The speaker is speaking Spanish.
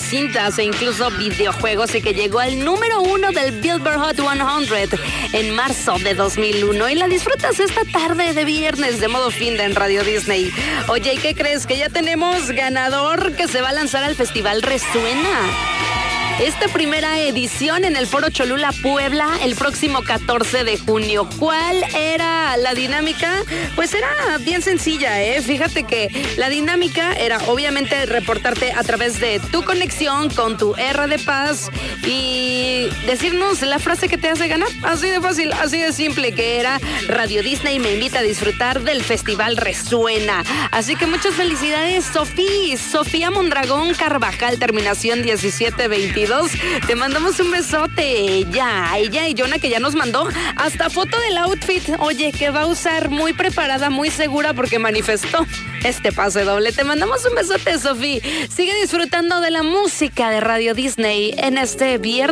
cintas e incluso videojuegos y que llegó al número 1 del Billboard Hot 100 en marzo de 2001. Y la disfrutas esta tarde de viernes de modo fin de en Radio Disney. Oye, ¿y qué crees? Que ya tenemos ganador que se va a lanzar al Festival Resuena. Esta primera edición en el Foro Cholula, Puebla, el próximo 14 de junio. ¿Cuál era la dinámica? Pues era bien sencilla, ¿eh? Fíjate que la dinámica era obviamente reportarte a través de tu conexión con tu R de Paz y decirnos la frase que te hace ganar. Así de fácil, así de simple, que era Radio Disney me invita a disfrutar del Festival Resuena. Así que muchas felicidades, Sofía Mondragón Carvajal, terminación 1722. Te mandamos un besote. Ella y Jonah, que ya nos mandó hasta foto del outfit. Oye, que va a usar muy preparada, muy segura, porque manifestó este pase doble. Te mandamos un besote, Sofía. Sigue disfrutando de la música de Radio Disney en este viernes.